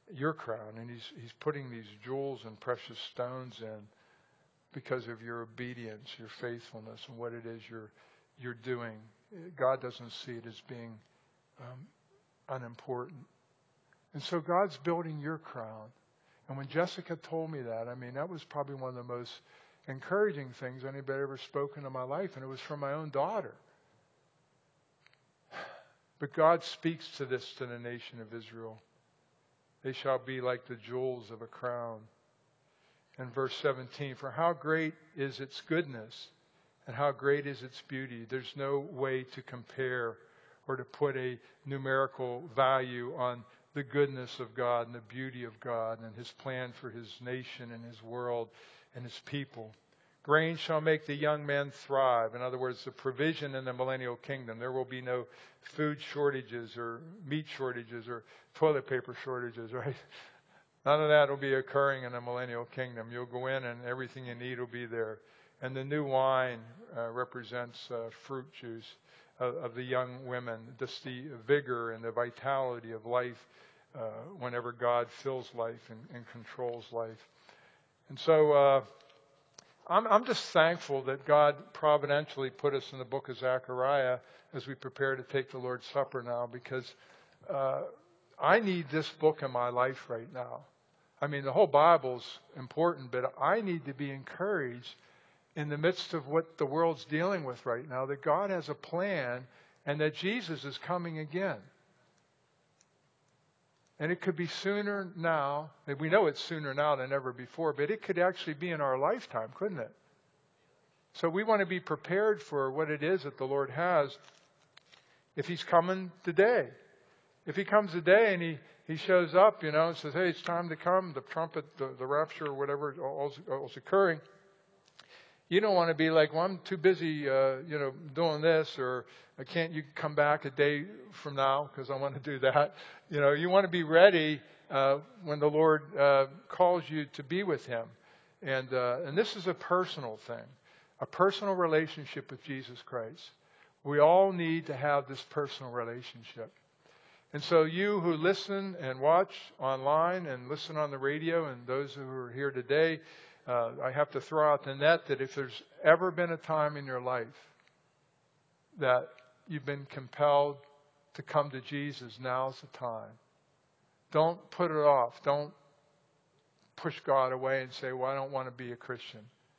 your crown, and he's putting these jewels and precious stones in because of your obedience, your faithfulness, and what it is you're doing. God doesn't see it as being unimportant. And so God's building your crown. And when Jessica told me that, I mean, that was probably one of the most encouraging things anybody ever spoken in my life, and it was from my own daughter. But God speaks to this to the nation of Israel. They shall be like the jewels of a crown. And verse 17, for how great is its goodness and how great is its beauty. There's no way to compare or to put a numerical value on the goodness of God and the beauty of God and his plan for his nation and his world and his people. Grain shall make the young men thrive. In other words, the provision in the millennial kingdom. There will be no food shortages or meat shortages or toilet paper shortages, right? None of that will be occurring in the millennial kingdom. You'll go in and everything you need will be there. And the new wine represents fruit juice of the young women, just the vigor and the vitality of life whenever God fills life and controls life. And so I'm just thankful that God providentially put us in the book of Zechariah as we prepare to take the Lord's Supper now, because I need this book in my life right now. I mean, the whole Bible's important, but I need to be encouraged in the midst of what the world's dealing with right now, that God has a plan and that Jesus is coming again. And it could be sooner now. And we know it's sooner now than ever before, but it could actually be in our lifetime, couldn't it? So we want to be prepared for what it is that the Lord has if he's coming today. If he comes today and he shows up, and says, hey, it's time to come, the trumpet, the rapture, or whatever all's occurring. You don't want to be like, well, I'm too busy, doing this, or can't you come back a day from now because I want to do that. You want to be ready when the Lord calls you to be with him. And this is a personal thing, a personal relationship with Jesus Christ. We all need to have this personal relationship. And so you who listen and watch online and listen on the radio, and those who are here today, I have to throw out the net that if there's ever been a time in your life that you've been compelled to come to Jesus, now's the time. Don't put it off. Don't push God away and say, well, I don't want to be a Christian.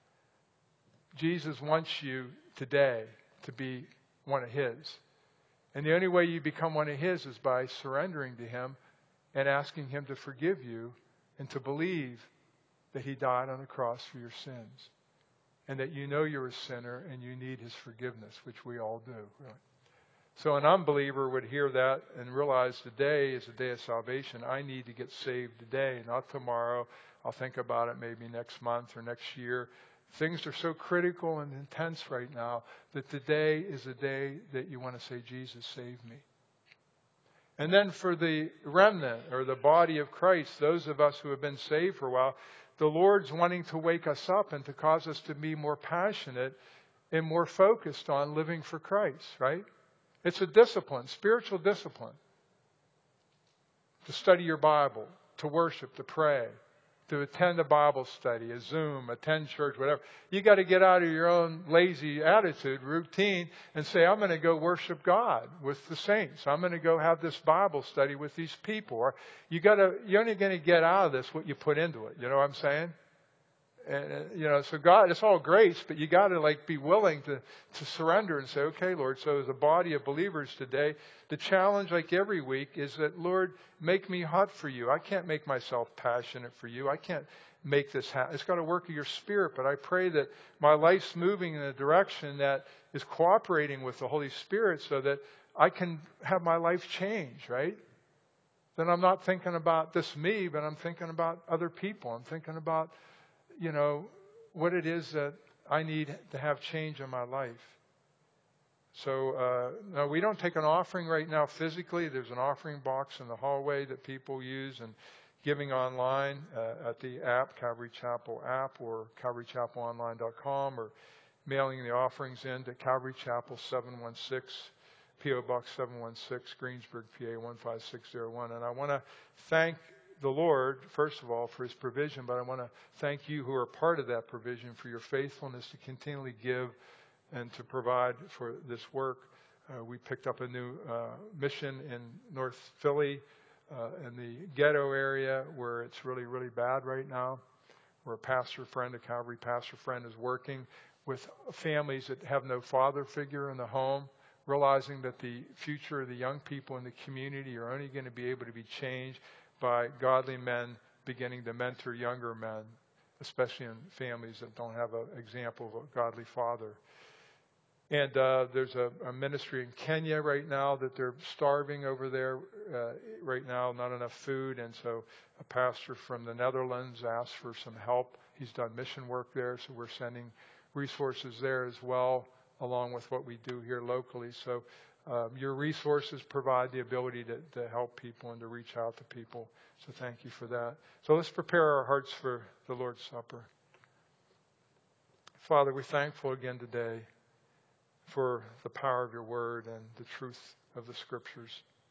Jesus wants you today to be one of his. And the only way you become one of his is by surrendering to him and asking him to forgive you and to believe that he died on the cross for your sins, and that you know you're a sinner and you need his forgiveness, which we all do, really. So an unbeliever would hear that and realize today is the day of salvation. I need to get saved today, not tomorrow. I'll think about it maybe next month or next year. Things are so critical and intense right now that today is the day that you want to say, Jesus, save me. And then for the remnant or the body of Christ, those of us who have been saved for a while, the Lord's wanting to wake us up and to cause us to be more passionate and more focused on living for Christ, right? It's a discipline, spiritual discipline. To study your Bible, to worship, to pray, to attend a Bible study, a Zoom, attend church, whatever. You got to get out of your own lazy attitude, routine, and say, I'm going to go worship God with the saints. I'm going to go have this Bible study with these people. Or you're only going to get out of this what you put into it. You know what I'm saying? And, so God, it's all grace, but you got to be willing to surrender and say, okay, Lord, so as a body of believers today, the challenge every week is that, Lord, make me hot for you. I can't make myself passionate for you. I can't make this happen. It's got to work of your Spirit, but I pray that my life's moving in a direction that is cooperating with the Holy Spirit so that I can have my life change, right? Then I'm not thinking about this me, but I'm thinking about other people. I'm thinking about what it is that I need to have change in my life. So, no, we don't take an offering right now physically. There's an offering box in the hallway that people use, and giving online at the app, Calvary Chapel app, or calvarychapelonline.com, or mailing the offerings in to Calvary Chapel 716, P.O. Box 716, Greensburg, PA 15601. And I want to thank the Lord, first of all, for his provision, but I want to thank you who are part of that provision for your faithfulness to continually give and to provide for this work. We picked up a new mission in North Philly, in the ghetto area where it's really, really bad right now, where a pastor friend, a Calvary pastor friend, is working with families that have no father figure in the home, realizing that the future of the young people in the community are only going to be able to be changed by godly men beginning to mentor younger men, especially in families that don't have an example of a godly father. And there's a ministry in Kenya right now that they're starving over there right now, not enough food. And so a pastor from the Netherlands asked for some help. He's done mission work there, so we're sending resources there as well, along with what we do here locally. So your resources provide the ability to help people and to reach out to people. So thank you for that. So let's prepare our hearts for the Lord's Supper. Father, we're thankful again today for the power of your word and the truth of the scriptures.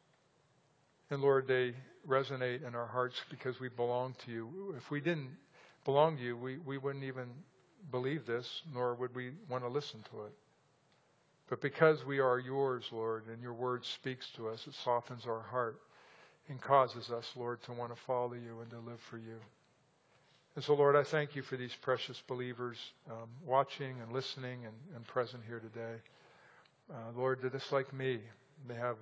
And Lord, they resonate in our hearts because we belong to you. If we didn't belong to you, we wouldn't even believe this, nor would we want to listen to it. But because we are yours, Lord, and your word speaks to us, it softens our heart and causes us, Lord, to want to follow you and to live for you. And so, Lord, I thank you for these precious believers watching and listening and present here today. Lord, they're just like me. They have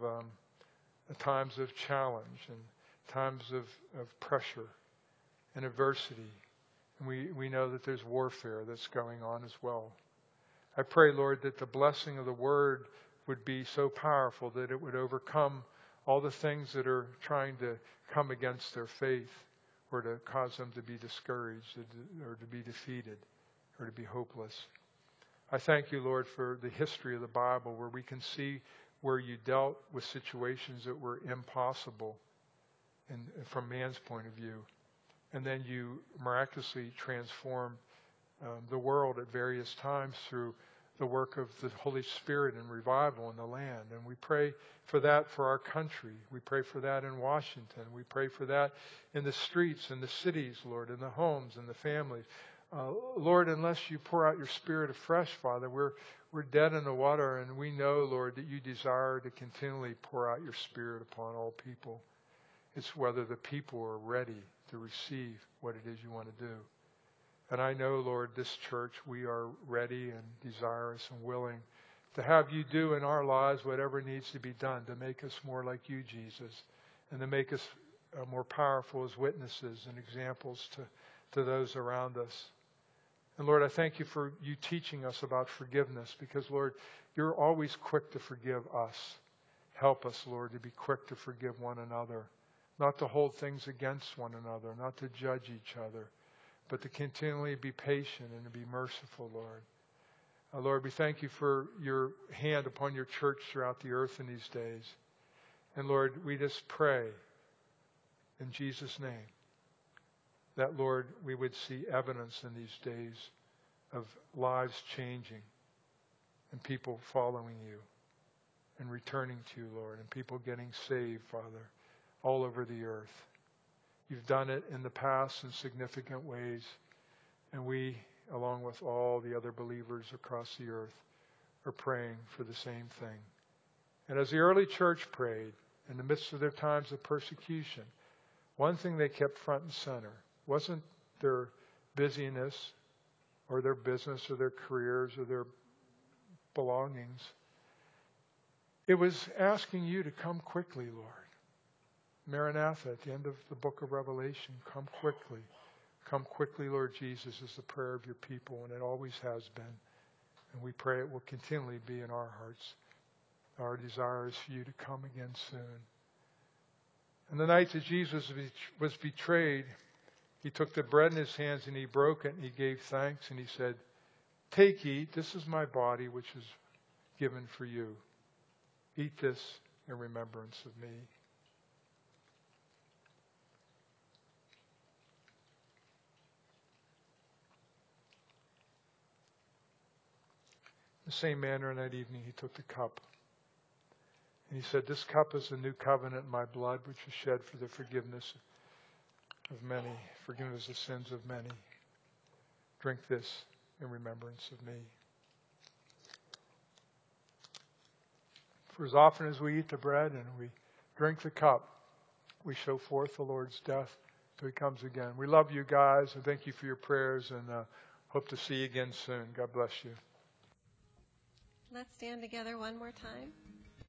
times of challenge and times of pressure and adversity. And we know that there's warfare that's going on as well. I pray, Lord, that the blessing of the word would be so powerful that it would overcome all the things that are trying to come against their faith, or to cause them to be discouraged, or to be defeated, or to be hopeless. I thank you, Lord, for the history of the Bible, where we can see where you dealt with situations that were impossible from man's point of view. And then you miraculously transformed the world at various times through the work of the Holy Spirit and revival in the land. And we pray for that for our country. We pray for that in Washington. We pray for that in the streets, in the cities, Lord, in the homes, in the families. Lord, unless you pour out your Spirit afresh, Father, we're dead in the water, and we know, Lord, that you desire to continually pour out your Spirit upon all people. It's whether the people are ready to receive what it is you want to do. And I know, Lord, this church, we are ready and desirous and willing to have you do in our lives whatever needs to be done to make us more like you, Jesus, and to make us more powerful as witnesses and examples to those around us. And Lord, I thank you for you teaching us about forgiveness, because, Lord, you're always quick to forgive us. Help us, Lord, to be quick to forgive one another, not to hold things against one another, not to judge each other, but to continually be patient and to be merciful, Lord. Lord, we thank you for your hand upon your church throughout the earth in these days. And Lord, we just pray in Jesus' name that, Lord, we would see evidence in these days of lives changing and people following you and returning to you, Lord, and people getting saved, Father, all over the earth. You've done it in the past in significant ways, and we, along with all the other believers across the earth, are praying for the same thing. And as the early church prayed in the midst of their times of persecution, one thing they kept front and center wasn't their busyness or their business or their careers or their belongings. It was asking you to come quickly, Lord. Maranatha, at the end of the book of Revelation, come quickly. Come quickly, Lord Jesus, is the prayer of your people, and it always has been. And we pray it will continually be in our hearts. Our desire is for you to come again soon. And the night that Jesus was betrayed, he took the bread in his hands and he broke it and he gave thanks and he said, "Take, eat, this is my body which is given for you. Eat this in remembrance of me." In the same manner, in that evening, he took the cup. And he said, "This cup is the new covenant in my blood, which is shed for the forgiveness of many. Forgive us the sins of many. Drink this in remembrance of me. For as often as we eat the bread and we drink the cup, we show forth the Lord's death till he comes again. We love you guys, and thank you for your prayers, and hope to see you again soon. God bless you. Let's stand together one more time.